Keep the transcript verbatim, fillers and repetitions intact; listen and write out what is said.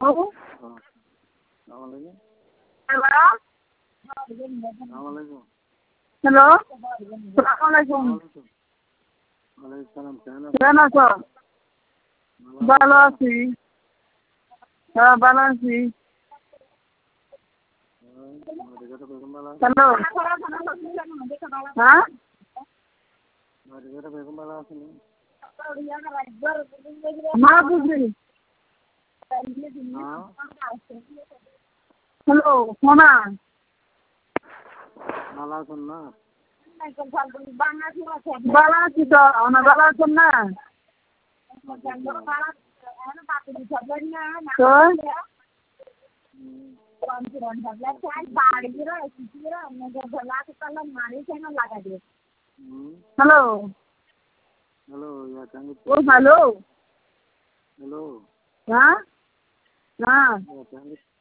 Hello. Hello. সালাম আলাইকুম। কেমন আছো? ভালো আছি। হ্যাঁ ভালো আছি। হ্যালো। হ্যাঁ? মা বুঝি। হ্যালো সোনা। ভালো আছেন না? ভালো আছি তো। আপনার ভালো আছেন না? তো? হ্যালো। ও হ্যালো। হ্যাঁ? হ্যাঁ।